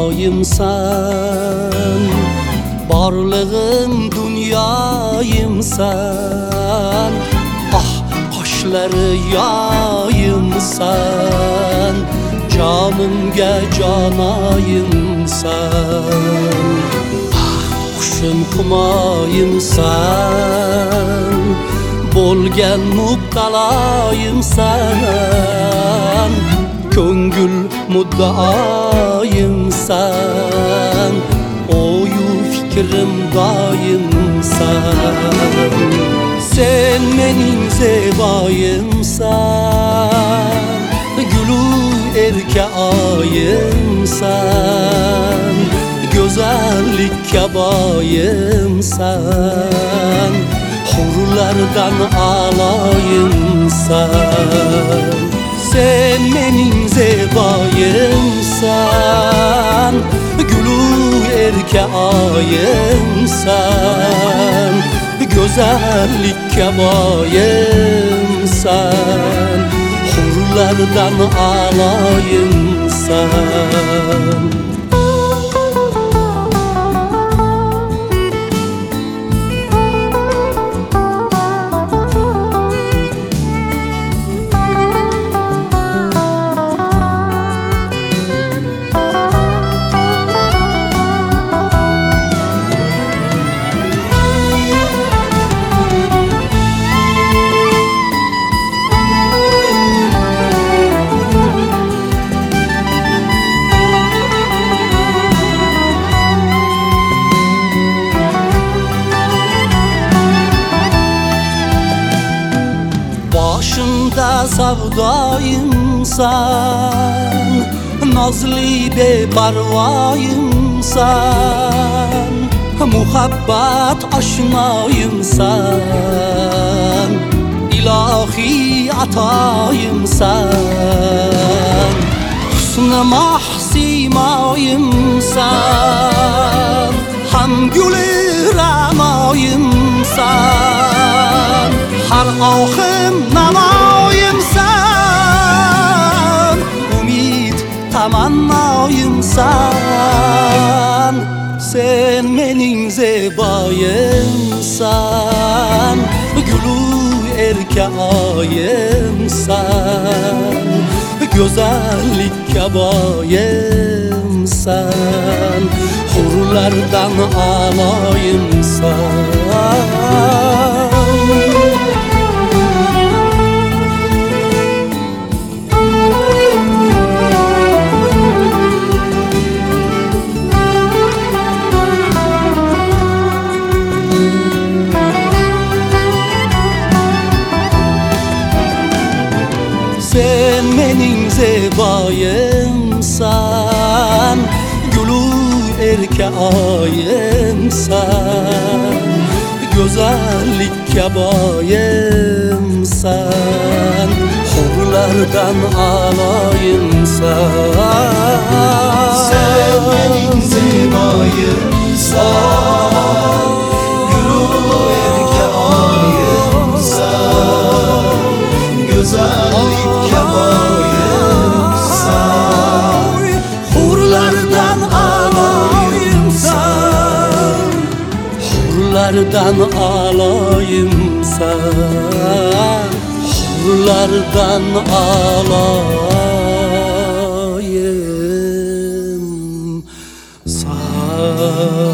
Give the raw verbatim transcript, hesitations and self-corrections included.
alayımsan, barlığım dünyayımsan. Ah qaşları yayımsan, canımga canayımsan. Ah kuşum kumayımsan, bo'lgan mubtalayımsan. Ko'ngil muddaoyimsan, o'yu fikrim doyimsan. Sen mening zeboyimsan, gulu erka oyimsan. Go'zallikka boyimsan, hurlardan aloyimsan. Sen mening zeboyimsan, gulu erka oyimsan. Go'zallikka boyimsan, hurlardan aloyimsan. Başımda savdoyimsan, nozli beparvoyimsan. Muhabbat oshnoyimsan, ilohiy atoyimsan. Husni mahsimoyimsan, ham guli ramoyimsan. Har ohim namoyimsan, umid tamannoyimsan. Sen mening zeboyimsan, gulu erka oyimsan. Go'zallikka boyimsan, hurlardan aloyimsan. Sen mening zeboyimsan, gulu erka oyimsan. Go'zallikka boyimsan, hurlardan aloyimsan. Sen mening zeboyimsan, gulu erka oyimsan. Go'zallikka boyimsan, hurlardan aloyimsan. Hurlardan aloyimsan, hurlardan aloyimsan.